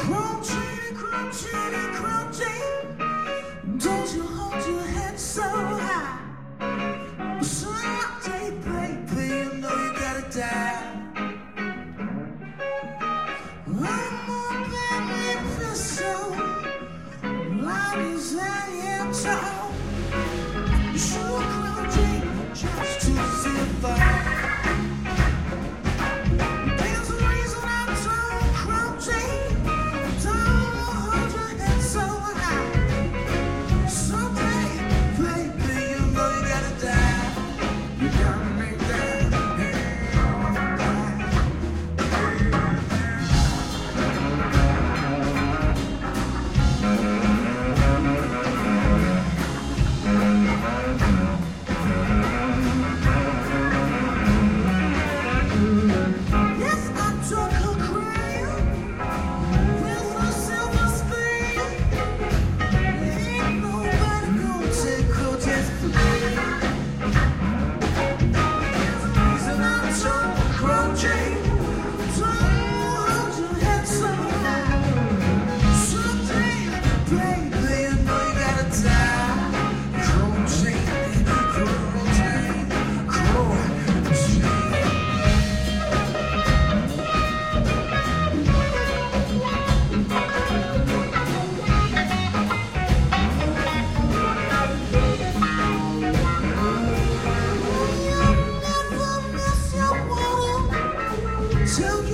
Don't you hold your head so high. Someday, baby, you know you gotta die. I'm more beneficial. Life is hanging tall. You should crouching just to survive. There's a reason I don't crouching. Don't hold your head so high. Someday, baby, you know you gotta die. You gotta make that right. Yes, I took her crown with a silver spoon. Ain't nobody gonna take her just for me. There's a reason I told Croce, don't hold your head so high. Someday, baby, you know you gotta die. Croce, Croce, Croce. Never miss your water till